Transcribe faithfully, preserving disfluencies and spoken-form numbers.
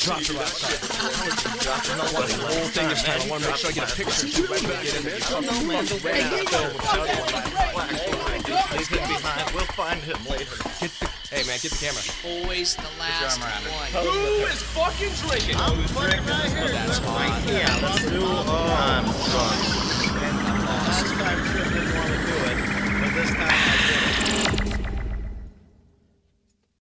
dropped her last time. I don't want the whole thing this time. I want to make sure I get a picture. She's right back in there. He's hidden behind. We'll find him later. Get the, hey, man, get the camera. Always the last one. Who is fucking drinking? I'm fucking right here. That's fine. Yeah, let's do I'm drunk. And last time Trip didn't want to do it, but this time I did it.